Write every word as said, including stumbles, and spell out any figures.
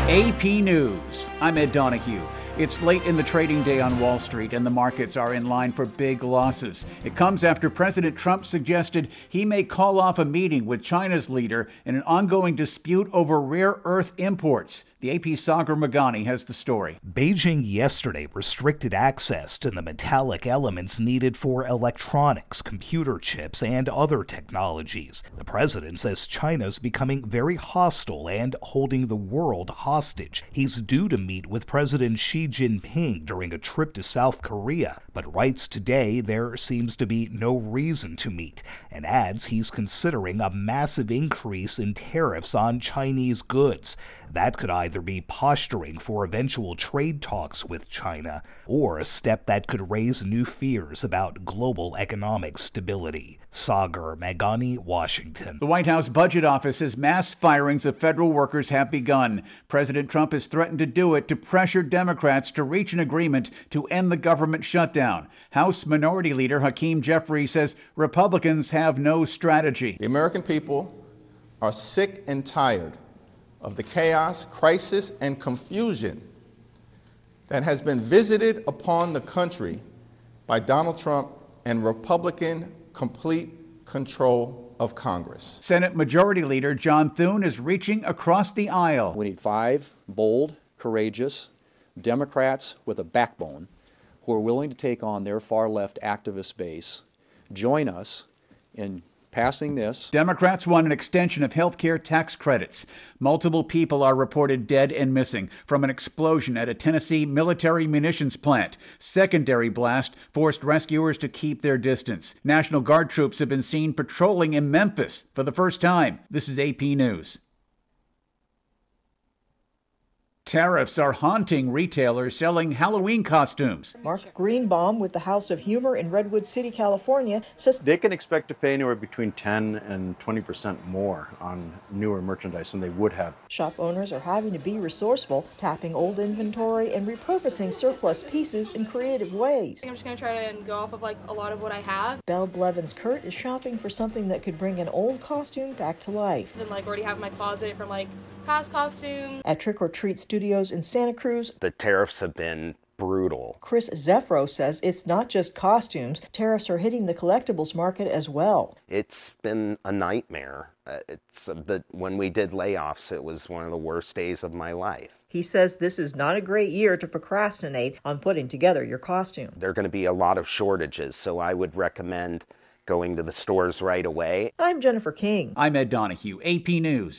A P News. I'm Ed Donahue. It's late in the trading day on Wall Street, and the markets are in line for big losses. It comes after President Trump suggested he may call off a meeting with China's leader in an ongoing dispute over rare earth imports. The A P's Sagar Meghani has the story. Beijing yesterday restricted access to the metallic elements needed for electronics, computer chips, and other technologies. The president says China's becoming very hostile and holding the world hostage. He's due to meet with President Xi Jinping during a trip to South Korea, but writes today there seems to be no reason to meet, and adds he's considering a massive increase in tariffs on Chinese goods. That could either be posturing for eventual trade talks with China, or a step that could raise new fears about global economic stability. Sagar Meghani, Washington. The White House Budget Office says mass firings of federal workers have begun. President Trump has threatened to do it to pressure Democrats to reach an agreement to end the government shutdown. House Minority Leader Hakeem Jeffries says Republicans have no strategy. The American people are sick and tired of the chaos, crisis, and confusion that has been visited upon the country by Donald Trump and Republican complete control of Congress. Senate Majority Leader John Thune is reaching across the aisle. We need five bold, courageous Democrats with a backbone who are willing to take on their far-left activist base, join us in passing this. Democrats want an extension of health care tax credits. Multiple people are reported dead and missing from an explosion at a Tennessee military munitions plant. Secondary blast forced rescuers to keep their distance. National Guard troops have been seen patrolling in Memphis for the first time. This is A P News. Tariffs are haunting retailers selling Halloween costumes. Mark Greenbaum with the House of Humor in Redwood City, California, says they can expect to pay anywhere between ten and twenty percent more on newer merchandise than they would have. Shop owners are having to be resourceful, tapping old inventory and repurposing surplus pieces in creative ways. I'm just going to try to go off of like a lot of what I have. Belle Blevins Kurt is shopping for something that could bring an old costume back to life. Then like already have my closet from like past costumes. At Trick or Treat Studios in Santa Cruz, the tariffs have been brutal. Chris Zeffro says it's not just costumes. Tariffs are hitting the collectibles market as well. It's been a nightmare. Uh, it's uh, the, when we did layoffs, it was one of the worst days of my life. He says this is not a great year to procrastinate on putting together your costume. There are going to be a lot of shortages, so I would recommend going to the stores right away. I'm Jennifer King. I'm Ed Donahue, A P News.